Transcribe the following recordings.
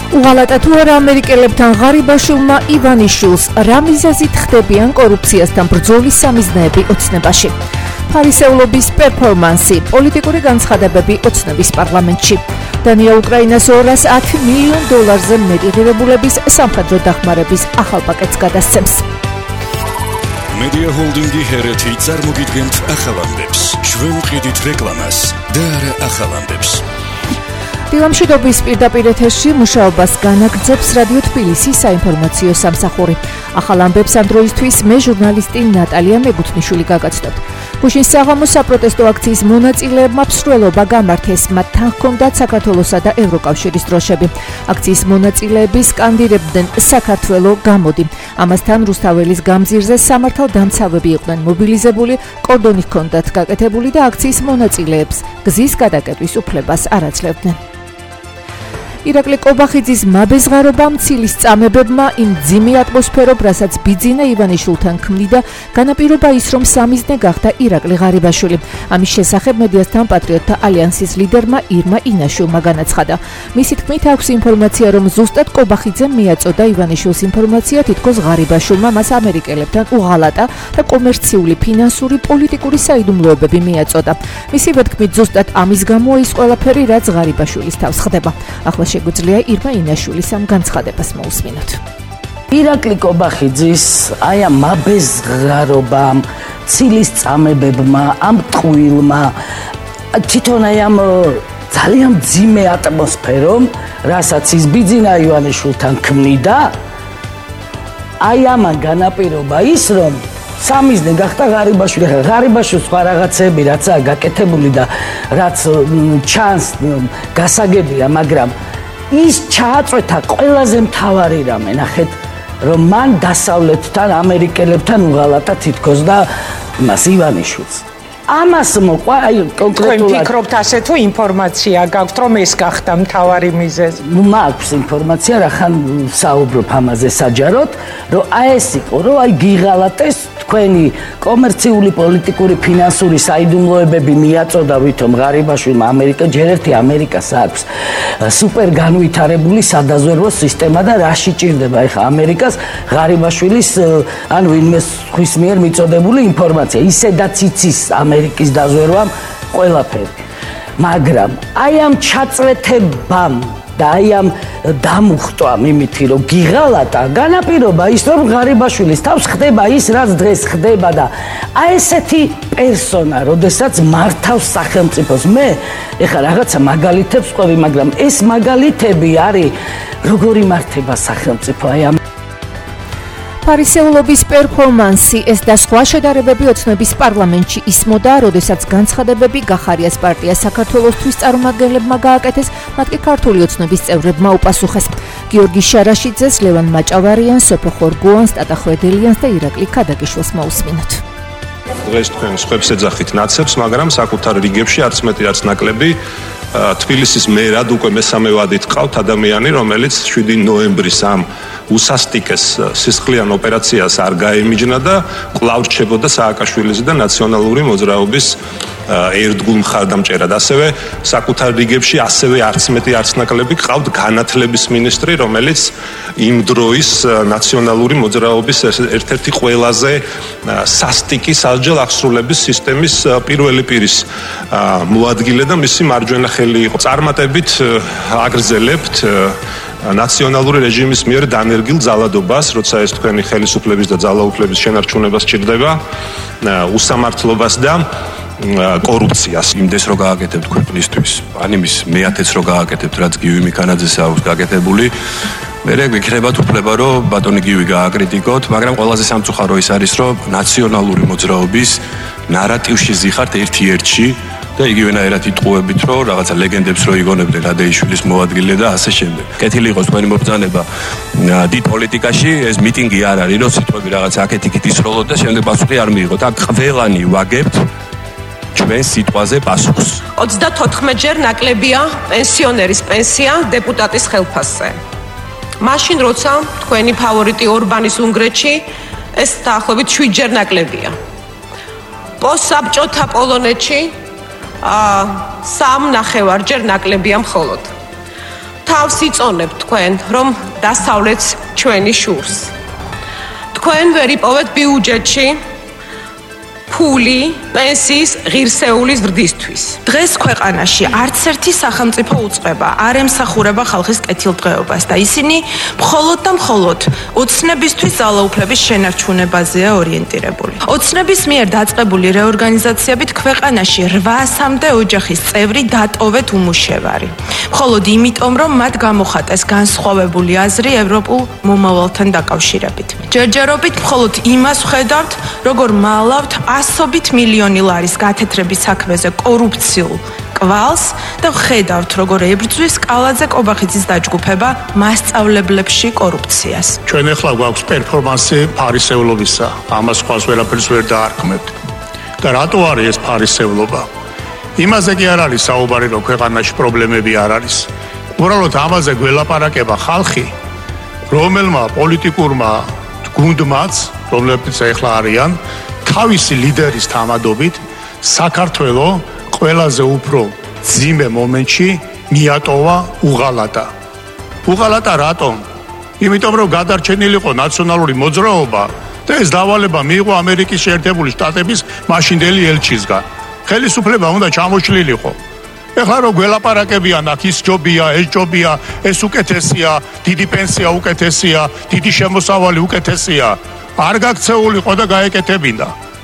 უღალატა თუ არა ამერიკელებთან ღარიბაშვილმა ივანიშვილს რა მიზეზით ხდებიან კორუფციასთან ბრძოლის სამიზნეები ოცნებაში. ფარისეულობის პერფორმანსი, პოლიტიკური განცხადებები ოცნების პარლამენტში. დანია უკრაინას $210 მილიონ მეტი ღირებულების სამხედრო დახმარების ახალ პაკეტს გადასცემს. Media Holding-ი ჰერეთი წარმოგიდგენთ ახალამდებს. ჩვენ ვყიდით რეკლამას და არა ახალამდებს. დილამშვიდობის პირდაპირ ეთერში მუშაობას განაგრძობს რადიო თბილისის საინფორმაციო სამსახური. ახალ ამბებს ამ დროისთვის მე ჟურნალისტი ნატალია მეგუთნიშვილი გაგაცნობთ. გუშინ საღამოს საპროტესტო აქციის მონაწილეებმა მსვლელობა გამართეს, მათთან ჰქონდათ საქართველოსა და ევროკავშირის დროშები. აქციის მონაწილეები სკანდირებდნენ საქართველო გამოდი. ამასთან რუსთაველის გამზირზე სამართალდამცავები იყვნენ მობილიზებული, კორდონი ჰქონდათ გაკეთებული და აქციის მონაწილეებს გზის გადაკეტვის უფლებას არ აძლევდნენ. ირაკლი კობახიძის მაბეზღარობამ ცილის წამებებმა იმ ძიმე ატმოსფერობ, რასაც ბიძინა ივანიშვილთან ქმნიდა, განაპირობა ის, რომ სამიზნე გახდა ირაკლი ღარიბაშვილი. ამის შესახებ მედიასთან პატრიოტთა ალიანსის ლიდერმა ირმა ინაშვილმა განაცხადა. მისი თქმით, აქვს ინფორმაცია, რომ ზუსტად კობახიძემ მიაწოდა ივანიშვილის ინფორმაცია, თითქოს ღარიბაშვილმა მას ამერიკელებთან უღალატა და კომერციული, ფინანსური, პოლიტიკური საიდუმლოებები მიაწოდა. მისივე თქმით, ზუსტად ამის გამოა ის ყველაფერი, რაც ღარიბაშვილის თავს ხდება. ახლა შეგვიძლია ირმა ინაშვილის ამ განცხადებას მოусმინოთ. ირაკლი კობახიძის აი ამ მაბეზღარობამ, ცილის წამებებმა, ამ ტყუილმა, თვითონ აი ამ ძალიან ძიმე ატმოსფერომ, რასაც ის ბიძინა ივანიშვილთან ქმნიდა, აი ამან განაპირობა ის, რომ სამიზნე გახდა ღარიბაშვილი. ღარიბაშვილს სხვა რაღაცები რაცაა გაკეთებული და რაც ჩანს გასაგებია, მაგრამ ის ჩააწვეთა ყველაზე მთავარი რამე, ნახეთ, რომ მან დასავლეთთან, ამერიკელებთან უღალატა თითქოს და იმას ივანიშვილს. ამას მოყვა აი კონკრეტულად. თქვენ ფიქრობთ ასე თუ ინფორმაცია გაქვთ, რომ ეს გახდა მთავარი მიზეზი? მაქვს ინფორმაცია, რახან საუბრობ ამაზე საჯაროდ, რომ აი ეს იყო, რომ აი გიღალატეს თქვენი კომერციული, პოლიტიკური, ფინანსური საიდუმლოებები მიაწოდა ვითომ ღარიბაშვილმა ამერიკა, ჯერ ერთი ამერიკას აქვს სუპერ განვითარებული სადაზვერვო სისტემა და რაში ჭირდება ეხა ამერიკას ღარიბაშვილის ან ვინმე ხვის მიერ მიწოდებული ინფორმაცია. ისედაც იცის ამერიკის დაზვერვამ ყველაფერი. მაგრამ აი ამ ჩაწვეთებამ და აი ამ დამუხტვამ იმითი, რომ გიღალატა, განაპირობა ის, რომ ღარიბაშვილის თავს ხდება ის, რაც დღეს ხდება და აი ესეთი პერსონა, როდესაც მართავს სახელმწიფოს. მე ეხლა რაღაცა მაგალითებს ყვევი, მაგრამ ეს მაგალითები არის როგორი მართება სახელმწიფო აი ამ ფარისეულობის პერფორმანსი ეს და სხვა შედარებები ოცნების პარლამენტში ისმოდა, როდესაც განცხადებები გახარიას პარტია საქართველოსთვის წარმომადგენლებმა გააკეთეს, მათ კი ქართული ოცნების წევრებმა უპასუხეს. გიორგი შარაშიძეს, ლევან მაჭავარიანს, სოფო ხორგუანს, ტატა ხვედელიანს და ირაკლი ქადაგიშვილს მოусმინოთ. დღეს თქვენ სხვებს ეძახით ნაცებს, მაგრამ საკუთარ რიგებში არც მეტი არც ნაკლები თბილისის მერად უკვე მესამე ვადით ყავთ ადამიანი, რომელიც 7 ნოემბრის ამ უსასტიკეს სისხლიან ოპერაციას არ გაემიჯნა და კვლავ რჩებოდა სააკაშვილის და ნაციონალური მოძრაობის ერთგულ მხარდამჭერად. ასევე საკუთარ რიგებში ასევე არც მეტი არც ნაკლები ყავთ განათლების მინისტრი, რომელიც იმ დროის ნაციონალური მოძრაობის ერთ-ერთი ყველაზე სასტიკი სასჯელ აღსრულების სისტემის პირველი პირის მოადგილე და მისი მარჯვენა ხელი იყო. წარმატებით აგრძელებთ ნაციონალური რეჟიმის მიერ დანერგილ ძალადობას, როცა ეს თქვენი ხელისუფლების და ძალაუფლების შენარჩუნება სჭირდება, უსამართლობას და კორუფციას. იმდეს რო გააკეთებთ ქვეყნისთვის, ან იმის მეათეც რო გააკეთებთ, რაც გივი მიქანაძეს აქვს გაკეთებული, მერე გიქნებათ უფლება, რომ ბატონი გივი გააკრიტიკოთ, მაგრამ ყველაზე სამწუხარო ის არის, რომ ნაციონალური მოძრაობის ნარატივში ზიხართ ერთ-ერთში და იგივენაირად იტყუებით, რომ რაღაცა ლეგენდებს რო იგონებდნენ ადეიშვილის მოადგილე და ასე შემდეგ. კეთილი იყოს თქვენი მობრძანება დიდ პოლიტიკაში, ეს მიტინგი არ არის, რომ სიტყვები რაღაც აქეთ-იქით ისროლოთ და შემდეგ პასუხი არ მიიღოთ. აქ ყველანი ვაგებთ ჩვენ სიტყვაზე პასუხს. 34 ჯერ ნაკლებია პენსიონერის პენსია დეპუტატის ხელფასზე. მაშინ როცა თქვენი ფავორიტი ორბანის უნგრეთში ეს დაახლოებით 7 ჯერ ნაკლებია. პოსტსაბჭოთა პოლონეთში 3.5 ჯერ ნაკლებია მხოლოდ. თავს იწონებთ თქვენ, რომ დასავლეთს ჩვენი შურს. თქვენ ვერ იპოვეთ ბიუჯეტში ფული პენსიის ღირსეულის ზრდისთვის. დღეს ქვეყანაში არც ერთი სახელმწიფო უწყება არ ემსახურება ხალხის კეთილდღეობას და ისინი მხოლოდ და მხოლოდ ოცნებისთვის ძალაუფლების შენარჩუნებაზეა ორიენტირებული. ოცნების მიერ დაწყებული რეორგანიზაციებით ქვეყანაში 800-მდე ოჯახის წევრი დატოვეთ უმუშევარი. მხოლოდ იმიტომ, რომ მათ გამოხატეს განსხვავებული აზრი ევროპულ მომავალთან დაკავშირებით. ჯერჯერობით მხოლოდ იმას ვხედავთ, როგორ მალავთ ასობით მილიონი ლარის გათეთრების საქმეზე კორუფციულ კვალს და ვხედავთ, როგორ ებრძვის კალაძე კობახიძის დაჯგუფება მასწავლებლებში კორუფციას. ჩვენ ახლა გვაქვს პერფორმანსი ფარისევლობისა. ამას ხვალს ვერაფერს ვერ დაარქმევთ. და რატო არის ეს ფარისევლობა? იმაზე კი არ არის საუბარი, რომ ქვეყანაში პრობლემები არ არის. უბრალოდ ამაზე გველაპარაკება ხალხი, რომელმა პოლიტიკურმა გუნდმაც, რომლებიც ახლა არიან, თავისი ლიდერის თამადობით საქართველო ყველაზე უფრო ძიმე მომენტში მიატოვა უღალატა. უღალატა რატომ? იმიტომ რომ გადარჩენილი იყო ნაციონალური მოძრაობა და ეს დავალება მიიღო ამერიკის შეერთებული შტატების მაშინდელი ელჩისგან. ხელისუფლება უნდა ჩამოშლილიყო. ეხლა რომ გველაპარაკებიან, აქ ის ჯობია, ეს ჯობია, ეს უკეთესია, დიდი პენსია უკეთესია, დიდი შემოსავალი უკეთესია. არ გაქცეულიყო და გაეკეთებინდა.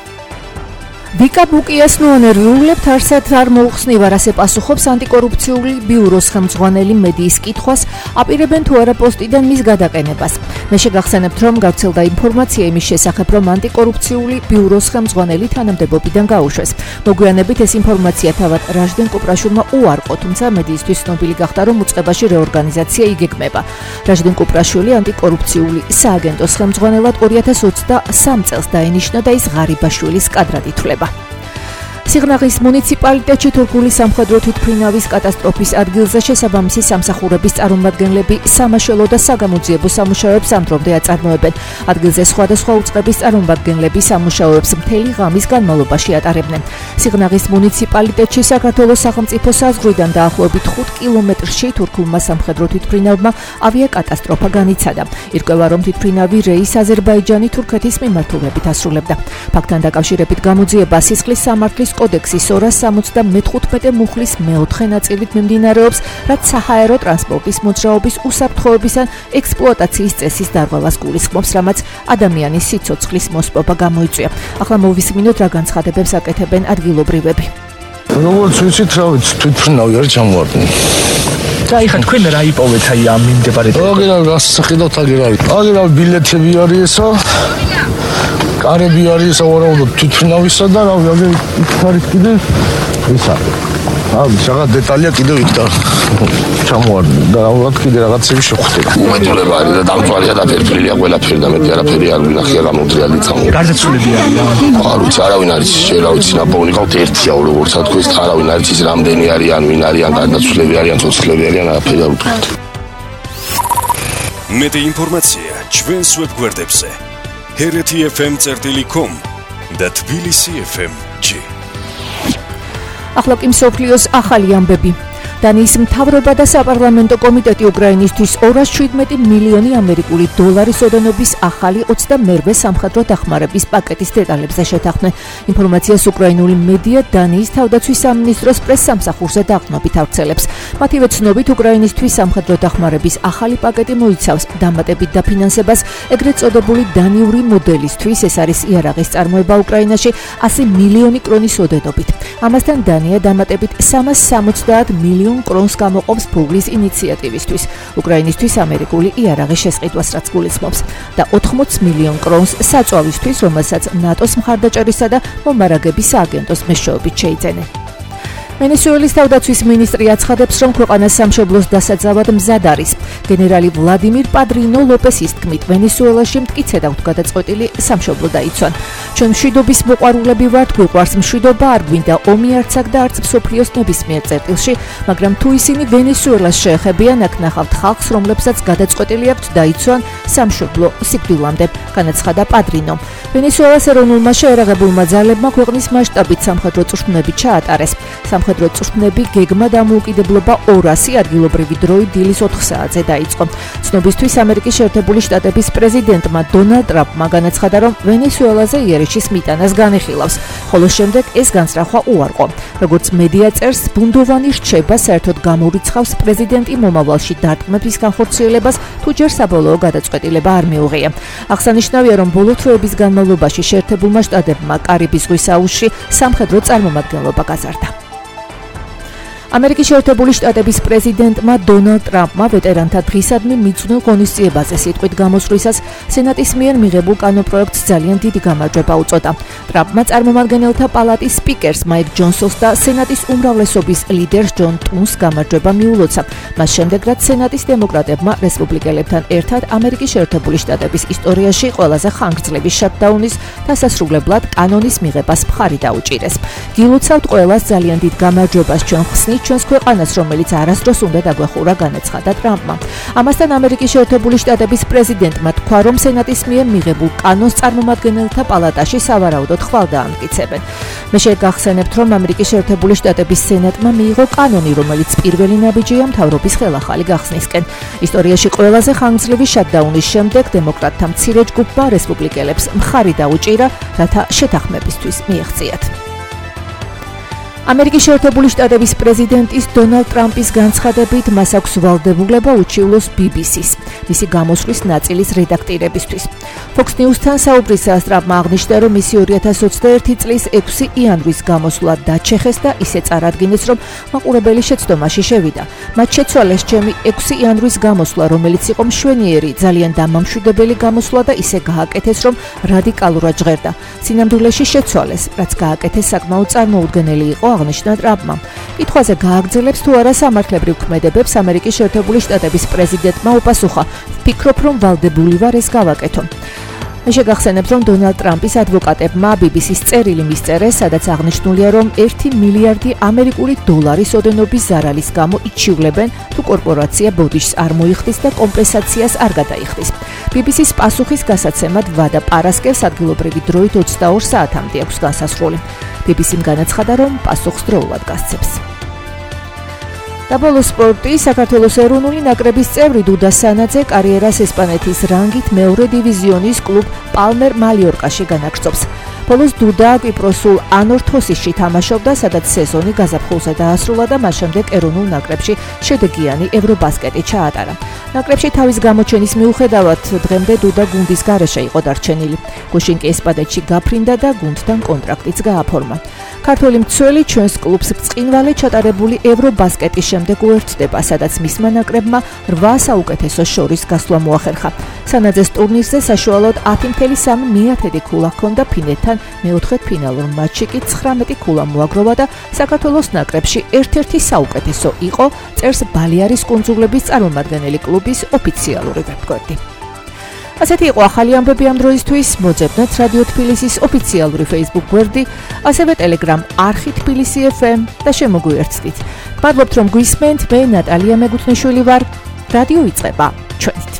ვიკა ბუკიას ნუანერვიულებთ არსად არ მოუხსნივა, ასე პასუხობს ანტიკორუფციული ბიუროს ხელმძღვანელი მედიის კითხვას, აპირებენ თუ არა პოსტიდან მის გადაყენებას. მე შეგახსენებთ, რომ გავრცელდა ინფორმაცია იმის შესახებ, რომ ანტიკორუფციული ბიუროს ხელმძღვანელი თანამდებობიდან გაუშვეს. მოგვიანებით ეს ინფორმაცია თავად რაჟდენ კუპრაშვილმა უარყო, თუმცა მედიისთვის ცნობილი გახდა, რომ უწყებაში რეორგანიზაცია იგეგმება. რაჟდენ კუპრაშვილი ანტიკორუფციული სააგენტოს ხელმძღვანელად 2023 წელს დაინიშნა და ის ღარიბაშვილის კადრად ითვლება. სიღნაღის მუნიციპალიტეტში თურქული სამხედრო თვითმფრინავის კატასტროფის ადგილზე შესაბამისი სამსახურების წარმომადგენლები სამაშველო და საგამოძიებო სამუშაოებს ამდრომდე აწარმოებენ. ადგილზე სხვადასხვა უწყების წარმომადგენლები სამუშაოებს მთელი ღამის განმავლობაში ატარებდნენ. სიღნაღის მუნიციპალიტეტში საქართველოს სახელმწიფო საზღვრიდან დაახლოებით 5 კილომეტრში თურქულმა სამხედრო თვითმფრინავმა ავიაკატასტროფა განიცადა. ირკვევა, რომ თვითმფრინავი რეის აზერბაიჯანი თურქეთის მიმართულებით ასრულებდა. ფაქტთან დაკავშირებით გამოძიება სისხლის სამართლის კოდექსის 275 მუხლის მეოთხე ნაწილით მიმდინარეობს, რაც საჰაერო ტრანსპორტის მოძრაობის უსაფრთხოების ან ექსპლუატაციის წესის დარღვევას გულისხმობს, რამაც ადამიანის სიცოცხლის მოსპობა გამოიწვია. ახლა მოვისმინოთ, რა განცხადებებს აკეთებენ ადგილობრივები. როგორც ვიცით, რა ვიცი, თვითმფრინავი არის ჩამოვარდნილი. და ეხლა თქვენ რა იპოვეთ აი ამ მიმდებარე? აგერავ გასახედავთ, აგერავ ბილეთები არის ესა. კარები არის ესა ვარაუდობ თვითმფრინავისა და რა ვიცი, იქ არის კიდე ისა. რაღაც დეტალია კიდევ იქ და ჩამოვარდნილი და რა კიდე რაღაცები შეხვდება. უმეტულება არის და დამწვარი და ფერფლია ყველაფერი და მეტი არაფერი არ ვინახია გამოდრიალი წამო. გარდაცვლები არის. არ ვიცი, არავინ არის, შენ რა ვიცი, ნაპოვნი ყავთ ერთია, როგორც თქვენ, არავინ არის ის რამდენი არიან, ვინ არიან, გარდაცვლები არიან, ცოცხლები არიან, არაფერი არ ვთქვით. მეტი ინფორმაცია ჩვენს ვებგვერდებზე hereti.fm.com და tbilisi.fm.g. ახლა კი მსოფლიოს ახალი ამბები. დანიის მთავრობა და საპარლამენტო კომიტეტი უკრაინისთვის 217 მილიონი ამერიკული დოლარის ოდენობის ახალი 22-ვე სამხედრო დახმარების პაკეტის დეტალებზე შეთანხმდნენ. ინფორმაციას უკრაინული მედია დანიის თავდაცვის სამინისტროს პრეს-სამსახურზე დაყრდნობით ავრცელებს. მათივე ცნობით, უკრაინისთვის სამხედრო დახმარების ახალი პაკეტი მოიცავს დამატებით დაფინანსებას ეგრეთ წოდებული დანიური მოდელისთვის, ეს არის იარაღის წარმოება უკრაინაში 100 მილიონი კრონის ოდენობით. ამასთან დანია დამატებით 370 მილიონ კრონს გამოყოფს ფუღლის ინიციატივისთვის, უკრაინისთვის ამერიკული იარაღის შესყიდვას, რაც გულისხმობს, და 80 მილიონ კრონს საწვავისთვის, რომელსაც ნატოს მხარდაჭერისა და მომარაგების სააგენტოს მეშვეობით შეიძენენ. ვენესუელის თავდაცვის მინისტრი აცხადებს, რომ ქვეყანას სამშობლოს დასაძავად მზად არის. გენერალი ვლადიმირ პადრინო ლოპესის თქმით, ვენესუელაში მტკიცე და გადაწყვეტილი სამშობლო დაიცვან. ჩვენ მშვიდობის მოყვარულები ვართ, გვიყვარს მშვიდობა, არ გვინდა ომი არც აქ და არც მსოფლიოს ნებისმიერ წერტილში, მაგრამ თუ ისინი ვენესუელას შეეხებიან, აქ ნახავთ ხალხს, რომლებსაც გადაწყვეტილი აქვთ დაიცვან სამშობლო სიკვდილამდე, განაცხადა პადრინო. ვენესუელას ეროვნულმა შეერაღებულმა ძალებმა ქვეყნის მასშტაბით სამხედრო წვრთნები ჩაატარეს. სამხედრო წვრთნები გეგმა დამოუკიდებლობა 200 ადგილობრივი დროით დილის 4 საათზე დაიწყო. ცნობისთვის ამერიკის შეერთებული შტატების პრეზიდენტმა დონალდ ტრამპმა განაცხადა, რომ ვენესუელაზე იერიშის მიტანას განიხილავს, ხოლო შემდეგ ეს განსწრახვა უარყო. როგორც მედია წერს, ბუნდოვანი რჩება საერთოდ გამორიცხავს პრეზიდენტი მომავალში დარტყმების განხორციელებას, თუ ჯერ საბოლოო გადაწყვეტილება არ მიუღია. აღსანიშნავია, რომ ბოლო თვეების განმავლობაში შეერთებულმა შტატებმა კარიბის ზღვის აუზში სამხედრო წარმომადგენლობა გაზარდა. ამერიკის შეერთებული შტატების პრეზიდენტმა დონალდ ტრამპმა ვეტერანთა დღისადმი მიძღვნილ ღონისძიებაზე სიტყვით გამოსვლისას სენატის მიერ მიღებულ კანონპროექტს ძალიან დიდი გამარჯვება უწოდა. ტრამპმა წარმომადგენელთა პალატის სპიკერს მაიკ ჯონსონს და სენატის უმრავლესობის ლიდერს ჯონ ტუნს გამარჯვება მიულოცა. მას შემდეგ, რაც სენატის დემოკრატებმა რესპუბლიკელებთან ერთად ამერიკის შეერთებული შტატების ისტორიაში ყველაზე ხანგრძლივი შატდაუნის დასასრულებლად კანონის მიღებას მხარი დაუჭირეს. გილოცავთ ყველას ძალიან დიდ გამარჯვებას ჩვენ ხსნით ჩვენს ქვეყანას, რომელიც არასდროს უნდა დაგვეხურა, განაცხადა ტრამპმა. ამასთან ამერიკის შეერთებული შტატების პრეზიდენტმა თქვა, რომ სენატის მიერ მიღებულ კანონს წარმომადგენელთა პალატაში სავარაუდოდ ხვალდაამტკიცებენ. მე შეგახსენებთ, რომ ამერიკის შეერთებული შტატების სენატმა მიიღო კანონი, რომელიც პირველი ნაბიჯია მთავრობის ხელახალი გახსნისკენ. ისტორიაში ყველაზე ხანგრძლივი შატდაუნის შემდეგ დემოკრატთა მცირე ჯგუფმა რესპუბლიკელებს მხარი დაუჭირა, რათა შეთანხმებისთვის მიეღწიათ. ამერიკის შეერთებული შტატების პრეზიდენტის დონალდ ტრამპის განცხადებით, მას აქვს ვალდებულება უჩივლოს BBC-ს, მისი გამოსვლის ნაწილის რედაქტირებისთვის. Fox News-თან საუბრისას ტრამპმა აღნიშნა, რომ მისი 2021 წლის 6 იანვრის გამოსვლა დაჩეხეს და ისე წარადგინეს, რომ მაყურებელი შეცდომაში შევიდა. მათ შეცვალეს ჩემი 6 იანვრის გამოსვლა, რომელიც იყო მშვენიერი, ძალიან დამამშვიდებელი გამოსვლა და ისე გააკეთეს, რომ რადიკალურად ჟღერდა. სინამდვილეში შეცვალეს, რაც გააკეთეს საკმაოდ წარმოუდგენელი იყო, აღნიშნა ტრამპმა. კითხვაზე გააგრძელებს თუ არა სამართლებრივ ქმედებებს ამერიკის შეერთებული შტატების პრეზიდენტმა უპასუხა, ვფიქრობ, რომ ვალდებული ვარ ეს გავაკეთო. მე შეგახსენებთ, რომ დონალდ ტრამპის ადვოკატებმა BBC-ს წერილი მისწერეს, სადაც აღნიშნულია, რომ 1 მილიარდი ამერიკული დოლარის ოდენობის ზარალის გამო იჩივლებენ, თუ კორპორაცია ბოდიშს არ მოიხდის და კომპენსაციას არ გადაიხდის. BBC-ს პასუხის გასაცემად ვადა პარასკევს ადგილობრივი დროით 22 საათამდე აქვს განსასრული. BBC-მ განაცხადა, რომ პასუხს დროულად გასცემს. და ბოლო სპორტი, საქართველოს ეროვნული ნაკრების წევრი დუდა სანაძე კარიერას ესპანეთის რანგით მეორე დივიზიონის კლუბ პალმერ მალიორკაში განაგრძობს. ბოლოს დუდა კვიპროსულ ანორთოსისში თამაშობდა, სადაც სეზონი გაზაფხულზე დაასრულა და მას შემდეგ ეროვნულ ნაკრებში შედეგიანი ევრობასკეტი ჩაატარა. ნაკრებში თავის გამოჩენის მიუხედავად დღემდე დუდა გუნდის გარეშე იყო დარჩენილი. გუშინ კი ესპანეთში გაფრინდა და გუნდთან კონტრაქტიც გააფორმა. ქართველი მცველი ჩვენს კლუბს ბრწყინვალე ჩატარებული ევრობასკეტის შემდეგ უერთდება, სადაც მისმა ნაკრებმა 8 საუკეთესო შორის გასვლა მოახერხა. სანაძეს ტურნირზე საშუალოდ 10.3 მიათედი ქულა ჰქონდა, ფინეთთან მეოთხედ ფინალურ მატჩში კი 19 ქულა მოაგროვა და საქართველოს ნაკრებში ერთ-ერთი საუკეთესო იყო, წერს ბალეარის კუნძულების წარმომადგენელი კლუბის ოფიციალური ვებგვერდი. ასეთი იყო ახალი ამბები ამ დროისთვის. მოძებნეთ რადიო თბილისის ოფიციალური Facebook გვერდი, ასევე Telegram არხი თბილისი FM და შემოგვიერთდით. მადლობთ, რომ გვისმენთ. მე ნატალია მეგუთნიშვილი ვარ. რადიო იწყება ჩვენით.